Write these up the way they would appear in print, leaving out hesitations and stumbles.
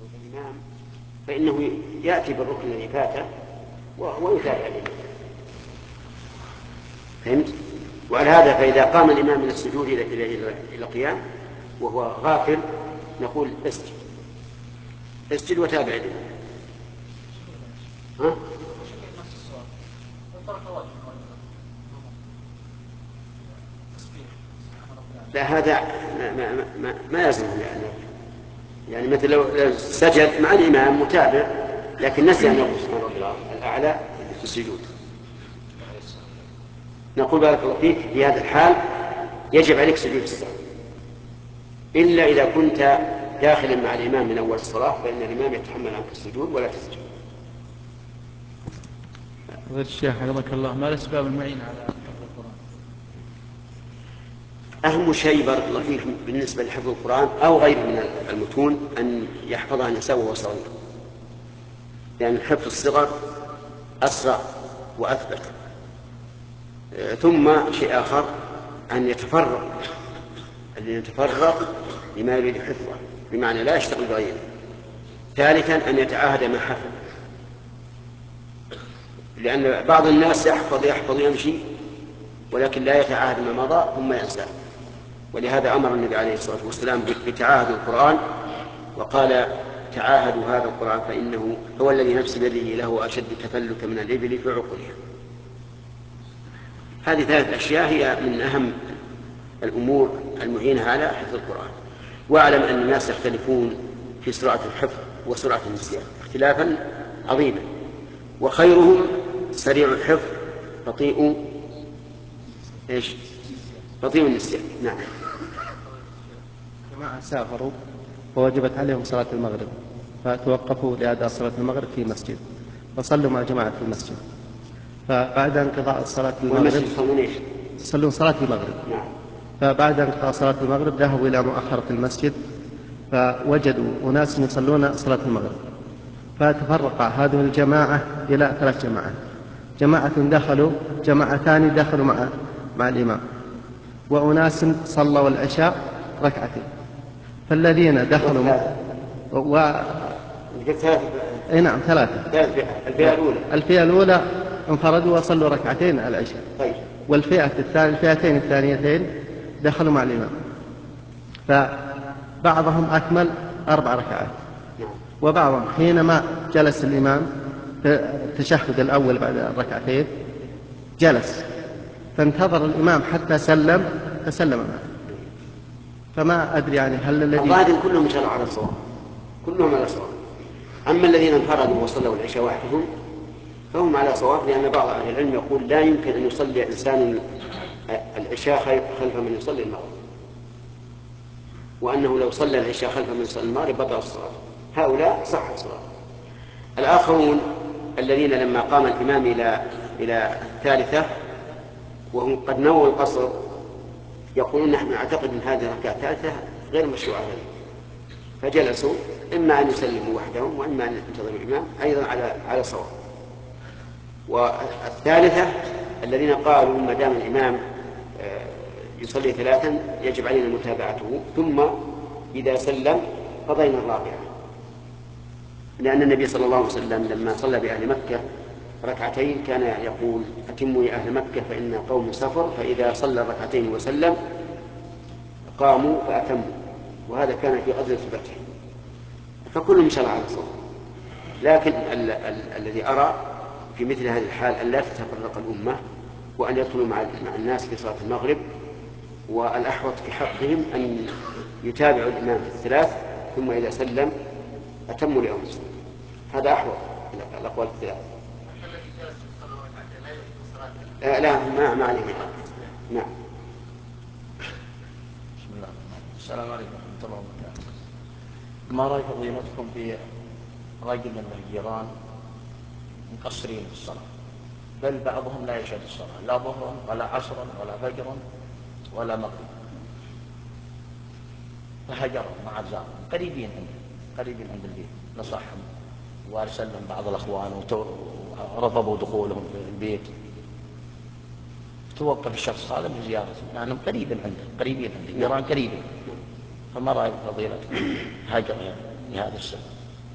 الإمام فإنه يأتي بالركن الذي فاته ويتابع الإمام. فهمت؟ وعلى هذا فإذا قام الإمام من السجود إلى القيام وهو غافل نقول اسجد وتابع الإمام. ها؟ لا هذا ما يلزم يعني مثل لو سجد مع الإمام متابع لكن نسي أن يقول سبحان ربي الأعلى في السجود، نقول بارك الله فيك في هذا الحال يجب عليك سجود السهو، إلا إذا كنت داخلا مع الإمام من أول الصلاة فإن الإمام يتحمل عنك السجود ولا تسجد. غير الشيخ حفظك الله، ما الأسباب المعينة على حفظ القرآن؟ أهم شيء بارك الله فيك بالنسبة لحفظ القرآن أو غيره من المتون أن يحفظها النساء وهو صغير، لأن حفظ الصغر أسرع وأثبت. ثم شيء آخر أن يتفرغ لما يريد حفظه بمعنى لا يشتغل بغيره. ثالثا أن يتعاهد ما حفظ، لأن بعض الناس يحفظ يمشي ولكن لا يتعاهد ما مضى ثم ينسى، ولهذا أمر النبي عليه الصلاة والسلام بتعاهد القرآن وقال تعاهدوا هذا القرآن فإنه هو الذي نفس بيده له أشد تفلتا من الإبل في عقلها. هذه 3 أشياء هي من أهم الأمور المعينة على حفظ القرآن. واعلم أن الناس يختلفون في سرعة الحفظ وسرعة النسيان اختلافا عظيما، وخيرهم سريع الحفظ بطيء النسيان. نعم. جماعة سافروا ووجبت عليهم صلاة المغرب فتوقفوا لأداء صلاة المغرب في مسجد وصلوا مع جماعة في المسجد، فبعد انقضاء صلاة المغرب يصلون صلاة المغرب. نعم. فبعد انقضاء صلاة المغرب ذهبوا إلى مؤخرة المسجد فوجدوا أناس يصلون صلاة المغرب، فتفرق هذه الجماعة إلى 3 جماعات، جماعة دخلوا، جماعتان دخلوا مع الإمام، وأناس صلوا العشاء 2 فالذين دخلوا نعم 3. الفئة الأولى انفردوا وصلوا 2 العشاء. الفئتين الثانيتين دخلوا مع الإمام، فبعضهم أكمل 4 ركعات، وبعضهم حينما جلس الإمام في التشهد الأول بعد 2 جلس فانتظر الإمام حتى فسلم معه. فما أدري يعني هل الذي الظاهر كلهم شرعوا على الصواب، كلهم على صواب. أما الذين انفردوا وصلوا العشاء وحدهم فهم على صواب، لأن بعض أهل العلم يقول لا يمكن أن يصلي إنسان العشاء خلف من يصلي المغرب، وأنه لو صلى العشاء خلف من يصلي المغرب بطل الصلاة. هؤلاء صحت الصلاة. الآخرون الذين لما قام الإمام إلى 3 وهم قد نووا القصر يقولون نحن نعتقد أن هذه الركعة 3 غير مشروعة لنا، فجلسوا إما أن يسلموا وحدهم وإما أن ينتظروا الإمام أيضا على صواب. والثالثة الذين قالوا ما دام الإمام يصلي 3 يجب علينا متابعته، ثم إذا سلم قضينا الرابعة، لأن النبي صلى الله عليه وسلم لما صلى بأهل مكة 2 كان يقول أتموا يا أهل مكة فإن قوم سفر، فإذا صلى 2 وسلم قاموا فأتموا، وهذا كان في غزوة الفتح. فكلهم شرع على الصواب، لكن الذي أرى في مثل هذه الحال أن لا تتفرق الأمة وأن يدخلوا مع الناس في صلاة المغرب، والأحوط في حقهم أن يتابعوا الإمام في 3 ثم إذا سلم أتموا لأنفسهم. هذا أحوط الأقوال 3. لا ما عليه. نعم. بسم الله. السلام عليكم ورحمة الله وبركاته. ما رأي فضيلتكم في رجل من الجيران مقصرين في الصلاة، بل بعضهم لا يشهد الصلاة لا ظهرا ولا عصرا ولا فجرا ولا مغربا، فهجروا مع الزارة قريبين عند البيت، نصحهم وارسل لهم بعض الأخوان ورفضوا دخولهم في البيت، توقف الشخص هذا من زيارته لأنهم قريبين عنده جيران قريبين. فما رأي فضيلتكم هجر لهذا السبب؟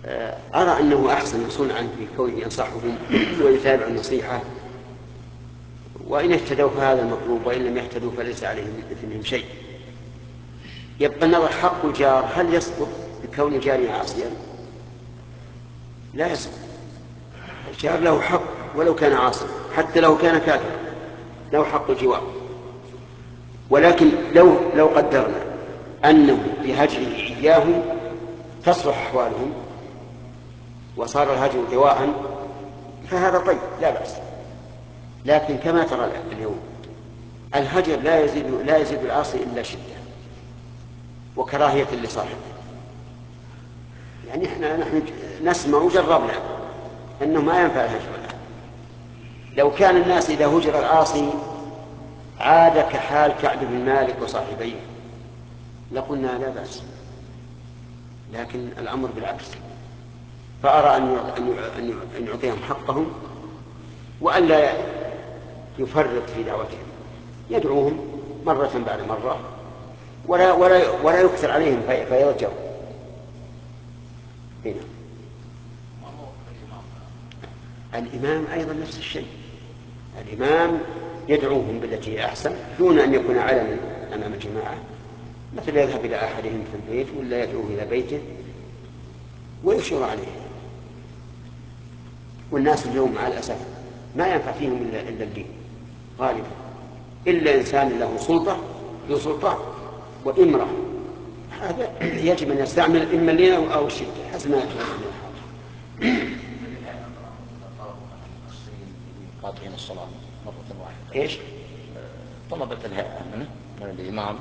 أرى أنه أحسن يصون عنه في كونه ينصحهم ويتابع النصيحة، وإن اهتدوا فهذا المطلوب، وإن لم يهتدوا فليس عليهم إثمهم شيء. يبقى النظر حق الجار هل يسقط بكون جاري عاصيا؟ لا يسقط. الجار له حق ولو كان عاصيا، حتى لو كان كافرا له حق الجوار. ولكن لو قدرنا أنه بهجره إياهم تصلح أحوالهم وصار الهجر دواء فهذا طيب لا بأس. لكن كما ترى اليوم الهجر لا يزيد العاصي إلا شدة وكراهية لصاحبه. يعني نحن نسمع وجربنا أنه ما ينفع الهجر الآن. لو كان الناس إذا هجر العاصي عاد كحال كعب بن مالك وصاحبيه لقلنا لا بأس، لكن الأمر بالعكس. فأرى أن يعطيهم حقهم وأن لا يفرط في دعوتهم، يدعوهم مرة بعد مرة ولا يكثر عليهم فيرجعوا. هنا الإمام أيضا نفس الشيء، الإمام يدعوهم بالتي هي أحسن دون أن يكون علنا أمام الجماعة، مثل يذهب إلى أحدهم في البيت ولا يدعوه إلى بيته ويشير عليه. والناس اليوم مع الأسف ما ينفع فيهم إلا الدين غالبا، إلا إنسان له سلطة ذو سلطة وإمرة، هذا يجب أن يستعمل إما اللين أو الشدة حسب ما يتوجه. قاطعين الصلاة مرة واحدة. إيش؟ طلبة الهيئة من الإمام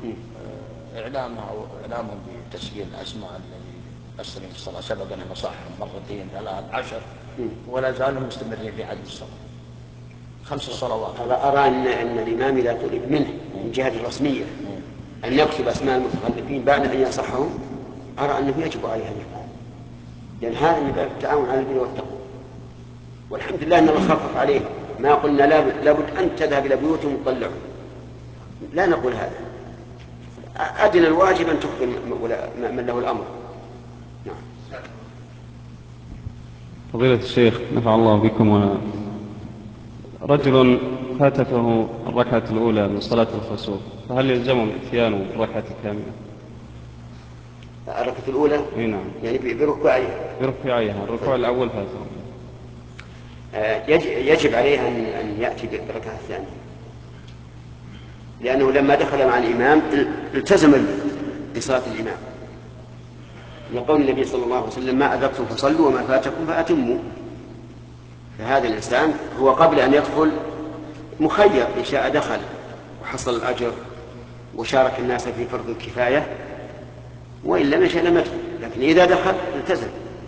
إعلامهم بتسجيل أسماء الذي أسرين الصلاة سبب أنهم صاحهم مرتين 3 10 ولا زالوا مستمرين في عدم الصلاة 5 صلوات. أرى أن الإمام إذا طلب منه من جهة الرسمية أن يكتب أسماء المتخلفين بعد أن ينصحهم أرى أنه يجب عليه أن يفعل، لأن هذا من باب التعاون على البر والتقوى. والحمد لله أن الله خفف عليه، ما قلنا لابد أن تذهب إلى بيوتهم وتطلعهم، لا نقول هذا. أدنى الواجب أن تخبر من له الأمر. نعم. فضيلة الشيخ نفع الله بكم، رجل فاتته الركعة الأولى من صلاة الخسوف فهل يلزمه الإتيان بالركعة الكاملة؟ الركعة الأولى؟ نعم. يعني بركوعها. بركوعها، الركوع الأول فاته. يجب عليه أن يأتي بالركعة الثانية، لأنه لما دخل مع الإمام التزم بصلاة الإمام، لقول النبي صلى الله عليه وسلم ما أدركتم فصلوا وما فاتكم فأتموا. فهذا الإنسان هو قبل أن يدخل مخير، إن شاء دخل وحصل الأجر وشارك الناس في فرض الكفاية، وإن لم يشاء لم يدخل، لكن إذا دخل التزم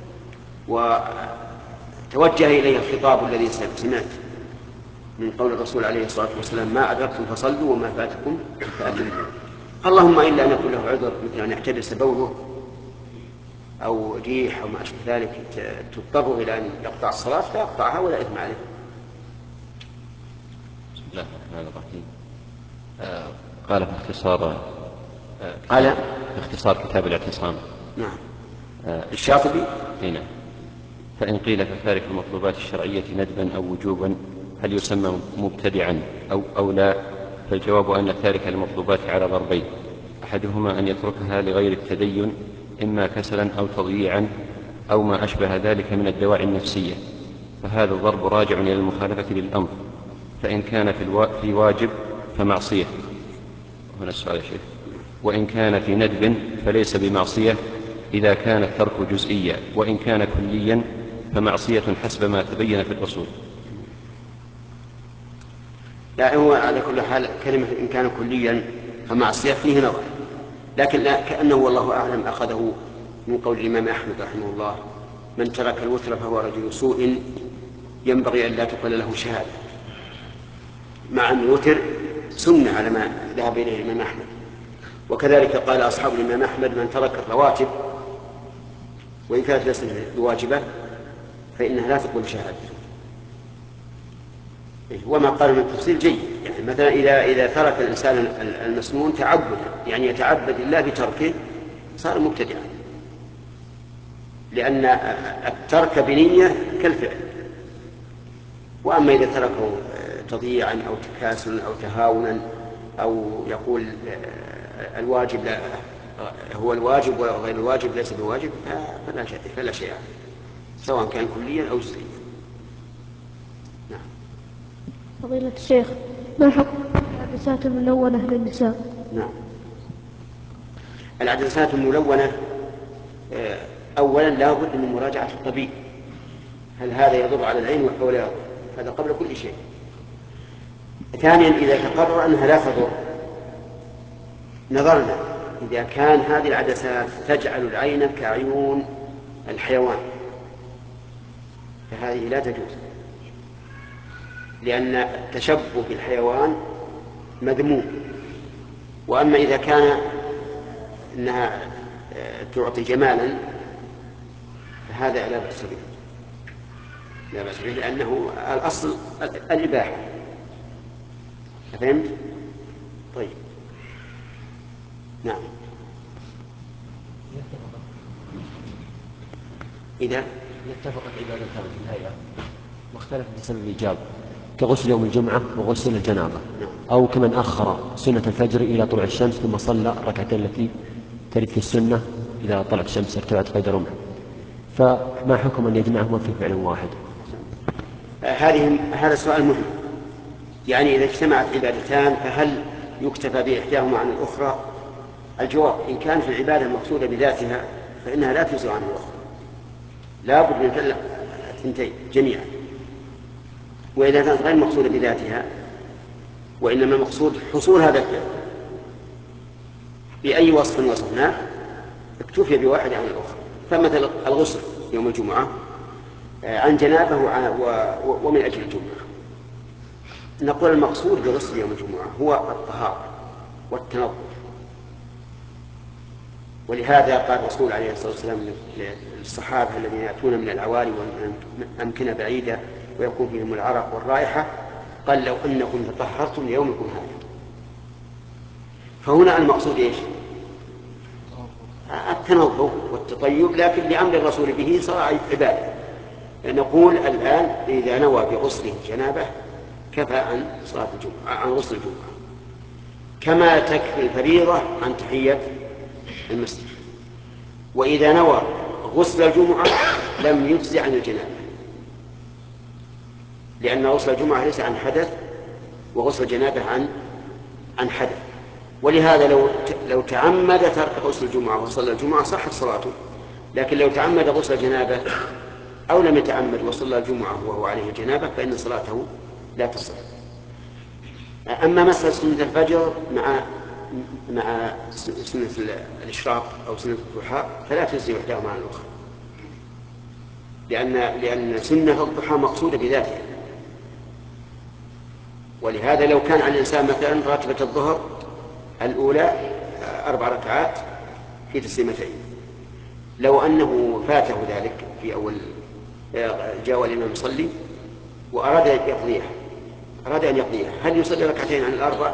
وتوجه إليه الخطاب الذي سمعت من قول الرسول عليه الصلاة والسلام ما أدركتم فصلوا وما فاتكم فأتموا. اللهم إلا أن يكون له عذر مثل أن يحتبس بوله أو ريح أو ما أشبه ذلك تضطر إلى أن يقطع الصلاة فيقطعها ولا إثم عليه. بسم الله الرحمن الرحيم. قال في اختصار كتاب الاعتصام. نعم. الشاطبي. نعم. فإن قيل كتارك المطلوبات الشرعية ندبا أو وجوبا هل يسمى مبتدعا أو لا؟ فالجواب أن تارك المطلوبات على ضربين، أحدهما أن يتركها لغير التدين إما كسلا أو تضييعا أو ما أشبه ذلك من الدواعي النفسية، فهذا الضرب راجع إلى المخالفة للأمر، فإن كان في واجب فمعصية. هنا السؤال يا شيخ. وإن كان في ندب فليس بمعصية إذا كان الترك جزئيا، وإن كان كليا فمعصية حسب ما تبين في الأصول. لا، هو على كل حال كلمة إن كان كليا فمعصية فيه نظر، لكن كأنه والله أعلم أخذه من قول الإمام أحمد رحمه الله من ترك الوتر فهو رجل سوء ينبغي أن لا تقبل له شهادة، مع أن الوتر سنة على ما ذهب إليه الإمام أحمد. وكذلك قال أصحاب الإمام أحمد من ترك الرواتب وإن كانت ليست بواجبة فإنها لا تقبل شهادته. وما قال من التفصيل جيد، يعني مثلا إذا ترك الإنسان المسنون تعبدا، يعني يتعبد الله بتركه، صار مبتدعا. لأن الترك بنية كالفعل. وأما إذا تركه تضييعا أو تكاسلا أو تهاونا أو يقول الواجب لا هو الواجب وغير الواجب ليس بواجب فلا شيء عليه، سواء كان كليا أو جزئيا. نعم. فضيلة الشيخ، ما حكم العدسات الملونة للنساء؟ نعم. العدسات الملونة أولا لا بد من مراجعة الطبيب، هل هذا يضر على العين أو لا يضر؟ هذا قبل كل شيء. ثانيا إذا تقرر أنها لا تضر نظرنا إذا كان هذه العدسات تجعل العين كعيون الحيوان فهذه لا تجوز، لأن التشبه بالحيوان مذموم. وأما إذا كان أنها تعطي جمالا فهذا لا بأس به، لا بأس به، لأنه الأصل الإباحة. فهمت؟ طيب. نعم. إذا يتفق العبادتان في الهيئة واختلف بسبب الإجابة كغسل يوم الجمعة وغسل الجنابة، أو كمن أخر سنة الفجر إلى طلوع الشمس ثم صلى الركعتين التي ترد في السنة إذا طلعت الشمس ارتفعت قيد رمح، فما حكم أن يجمعهما في فعل واحد؟ هذا سؤال مهم. يعني إذا اجتمعت عبادتان فهل يكتفى بإحداهما عن الأخرى؟ الجواب: إن كانت العبادة المقصودة بذاتها فإنها لا تجزئ عن الأخرى، لا بد من فعل الثنتين جميعا. وإذا كانت غير مقصودة بذاتها وإنما المقصود حصول هذا الفعل بأي وصف وصفناه اكتفي بواحد عن الأخرى. فمثل الغسل يوم الجمعة عن جنابه ومن أجل الجمعة، نقول المقصود بغسل يوم الجمعة هو الطهارة والتنظف. ولهذا قال الرسول عليه الصلاة والسلام للصحابة الذين يأتون من العوالي وأمكنة بعيدة ويكون فيهم العرق والرائحة، قال: لو أنكم تطهرتم ليومكم هذا. فهنا المقصود إيش؟ التنظف والتطيب، لكن لأمر الرسول به صار عبادة. نقول الآن إذا نوى بغسله الجنابة كفى عن صلاة الجمعة، عن غسل الجمعة، كما تكفي الفريضة عن تحية المسجد. وإذا نوى غسل الجمعة لم يجزي عن الجنابة، لأن غسل الجمعة ليس عن حدث وغسل الجنابة عن حدث. ولهذا لو تعمد ترك غسل الجمعة وصلى الجمعة صحت صلاته، لكن لو تعمد غسل الجنابة أو لم يتعمد وصلى الجمعة وهو عليه الجنابة فإن صلاته لا تصح. أما مسألة سنة الفجر مع سنة الإشراق أو سنة الضحى فلا تجزي إحداهما عن الأخرى، لأن سنة الضحى مقصودة بذاتها. ولهذا لو كان على الإنسان مثلا راتبة الظهر الأولى 4 ركعات في تسليمتين، لو أنه فاته ذلك في أول جاء الإمام يصلي وأراد أن يقضيها، هل يصلي ركعتين عن ال4؟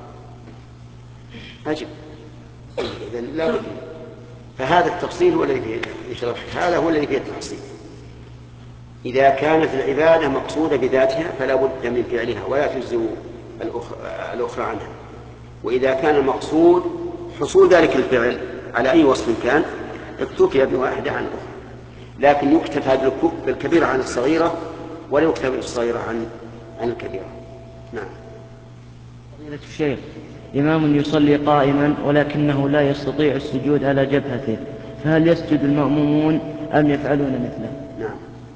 أجب. إذن لا بد. فهذا التفصيل هو الذي فيه شرح، هذا هو الذي فيه التفصيل. إذا كانت العبادة مقصودة بذاتها فلا بد من فعلها ولا تجزئ الأخرى عنها. وإذا كان المقصود حصول ذلك الفعل على أي وصف كان اكتفي بواحدة عن الأخرى، لكن يكتفى بالكبيرة عن الصغيرة ولا يكتفى بالصغيرة عن الكبيرة. نعم. فضيلة الشيخ، إمام يصلي قائما ولكنه لا يستطيع السجود على جبهته، فهل يسجد المأمومون أم يفعلون مثله؟ نعم.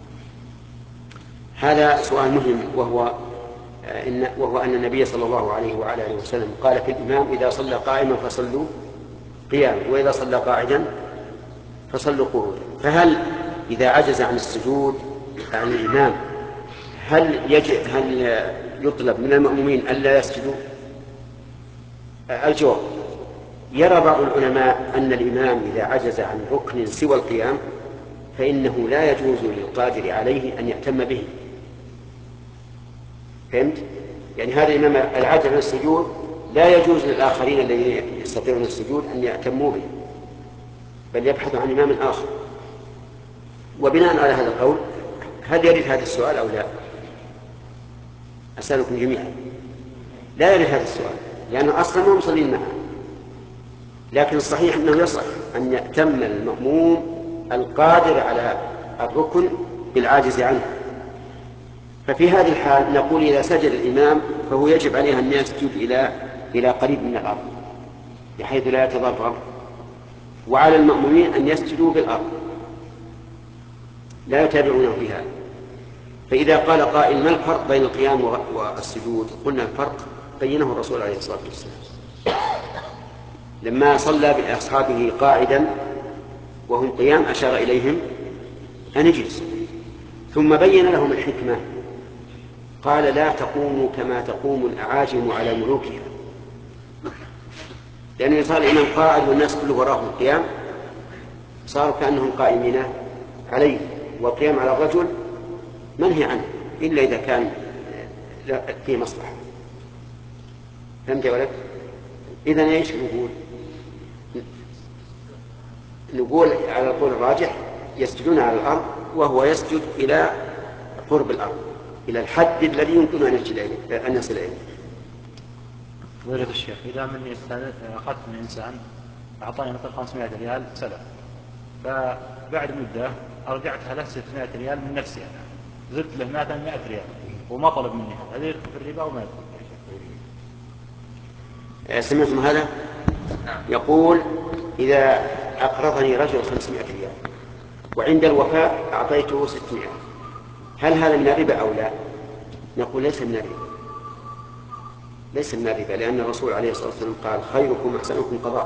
هذا سؤال مهم، وهو أن النبي صلى الله عليه وعلى آله وسلم قال في الإمام: إذا صلى قائما فصلوا قياما، وإذا صلى قاعدا فصلوا قعودا. فهل إذا عجز عن السجود عن الإمام هل يطلب من المأمومين ألا يسجدوا؟ الجواب: يرى بعض العلماء أن الإمام إذا عجز عن ركن سوى القيام فإنه لا يجوز للقادر عليه أن يأتم به. فهمت؟ يعني هذا الإمام العاجز عن السجود لا يجوز للآخرين الذين يستطيعون السجود أن يأتموا به، بل يبحث عن إمام آخر. وبناء على هذا القول هل يرد هذا السؤال أو لا؟ أسألكم جميعا. لا يرد هذا السؤال لأنه أصلا ما مصلين معه، لكن الصحيح أنه يصح أن يأتم المأموم القادر على الركن بالعاجز عنه. ففي هذه الحال نقول إذا سجد الإمام فهو يجب عليه أن يسجد إلى قريب من الأرض بحيث لا يتضرر، وعلى المأمومين أن يسجدوا بالأرض لا يتابعونه فيها. فإذا قال قائل ما الفرق بين القيام والسجود؟ قلنا الفرق بينه الرسول عليه الصلاة والسلام لما صلى بأصحابه قاعدا وهم قيام أشار إليهم أن اجلسوا، ثم بين لهم الحكمة قال لا تقوموا كما تقوم الأعاجم على ملوكها، لأنه صار الإمام قاعد والناس كله وراهم القيام صاروا كأنهم قائمين عليه، والقيام على الرجل منهي عنه إلا إذا كان فيه مصلحة. فهمت يا ولد؟ إذن إيش نقول على القول الراجح يسجدون على الأرض وهو يسجد إلى قرب الأرض إلى الحد الذي يمكن أن يصل إليه. فضيلة الشيخ، إذا مني أخذت من إنسان أعطاني مثلا 500 ريال سلف، فبعد مدة أرجعتها له 600 ريال من نفسي أنا، زدت له 100 ريال وما طلب مني هذا يدخل في الربا وما يدخل؟ سمعتم هذا؟ يقول إذا أقرضني رجل 500 ريال وعند الوفاء أعطيته 600، هل هذا من الربا أو لا؟ نقول ليس من الربا، ليس من الربا، لأن الرسول عليه الصلاة والسلام قال خيركم أحسنكم قضاء.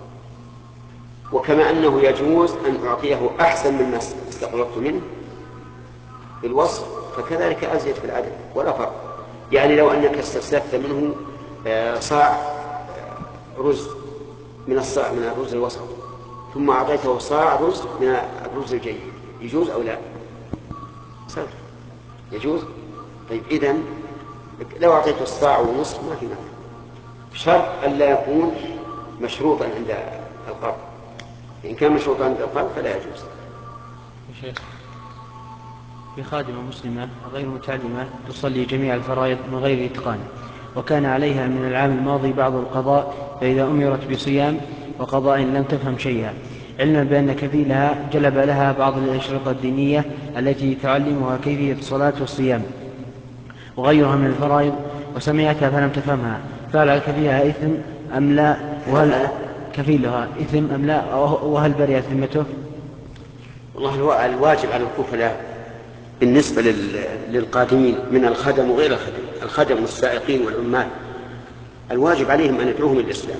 وكما أنه يجوز أن أعطيه أحسن مما استقرضت منه بالوصف فكذلك أزيد في العدد ولا فرق. يعني لو أنك استسلفت منه صاع رز من الصاع من الرز الوسط ثم أعطيته صاع رز من الرز الجيد، يجوز أو لا؟ صح يجوز. طيب إذن لو أعطيته الصاع ونصف ما في مانع، بشرط ألا يكون مشروطا عند القرض. إن كان مشروطا عند القرض فلا يجوز. شيخ، في خادمة مسلمة غير متعلمة تصلي جميع الفرائض من غير إتقان، وكان عليها من العام الماضي بعض القضاء، فإذا أمرت بصيام وقضاء لم تفهم شيئا، علما بأن كفيلها جلب لها بعض الأشرطة الدينية التي تعلمها كيفية الصلاة والصيام وغيرها من الفرائض، وسمعتها فلم تفهمها، فعل كفيلها إثم أم لا؟ وهل كفيلها إثم أم لا؟ وهل برئت ذمته؟ والله الواجب على الكفلاء بالنسبة للقادمين من الخدم وغير الخدم، الخدم والسائقين والعمال، الواجب عليهم أن يدعوهم إلى الإسلام،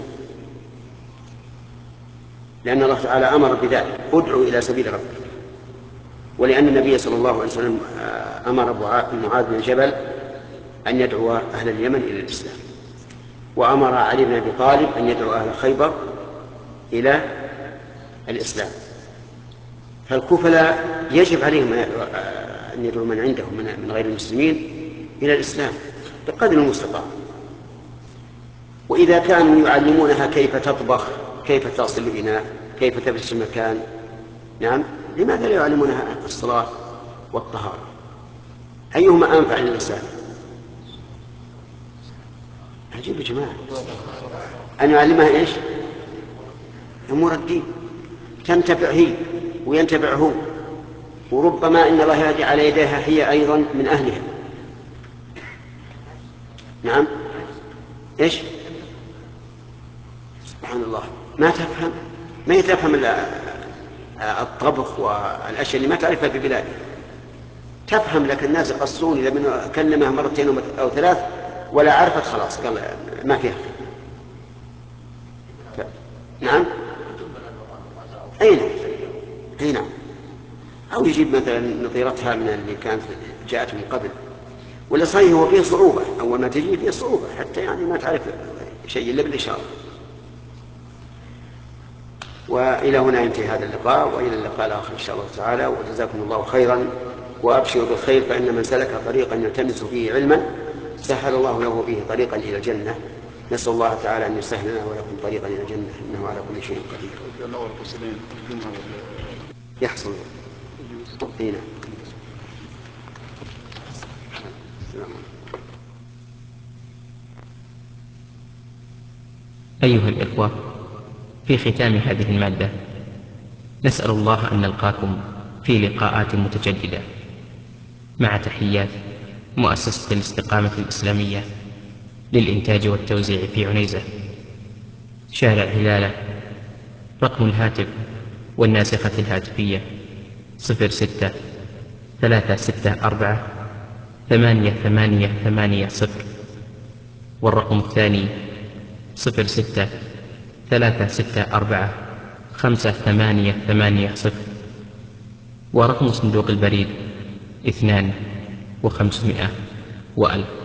لأن الله تعالى أمر بذلك ادعوا إلى سبيل ربك، ولأن النبي صلى الله عليه وسلم أمر معاذ بن جبل أن يدعو أهل اليمن إلى الإسلام، وأمر علي بن أبي طالب أن يدعو أهل خيبر إلى الإسلام. فالكفلاء يجب عليهم أن يدعو من عندهم من غير المسلمين إلى الإسلام بقدر المستطاع. وإذا كانوا يعلمونها كيف تطبخ، كيف تصل الإناء، كيف تفرش المكان، نعم، لماذا لا يعلمونها الصلاة والطهارة؟ أيهما أنفع للإنسان؟ عجيب يا جماعة، أن يعلمها إيش؟ أمور الدين تنتفع هي وينتفع هو، وربما إن الله يهدي على يديها هي أيضا من أهلها. نعم، إيش؟ سبحان الله، ما تفهم، ما تفهم الطبخ والأشياء اللي ما تعرفها في بلادها، تفهم لك الناس يقصون إذا من كلمها مرتين أو ثلاث ولا عرفت خلاص قال ما فيها. نعم، أي نعم، أو يجيب مثلا نظيرتها من اللي كانت جاءت من قبل، ولا صحيح هو فيه صعوبة، أول ما تجي فيه صعوبة حتى يعني ما تعرف شيء إلا بالإشارة. وإلى هنا ينتهي هذا اللقاء، وإلى اللقاء الآخر إن شاء الله تعالى، وجزاكم الله خيرا وأبشروا بالخير، فإن من سلك طريقا يلتمس فيه علما سهل الله له به طريقا إلى الجنة. نسأل الله تعالى أن يسهل لنا ولكم طريقا إلى الجنة، إنه على كل شيء قدير. يحصل هنا. أيها الإخوة، في ختام هذه المادة نسأل الله أن نلقاكم في لقاءات متجددة، مع تحيات مؤسسة الاستقامة الإسلامية للإنتاج والتوزيع في عنيزة، شارع هلالة. رقم الهاتف والناسخة الهاتفية 06-364-8880، والرقم الثاني 06-364-5880، ورقم صندوق البريد 2500 و1000.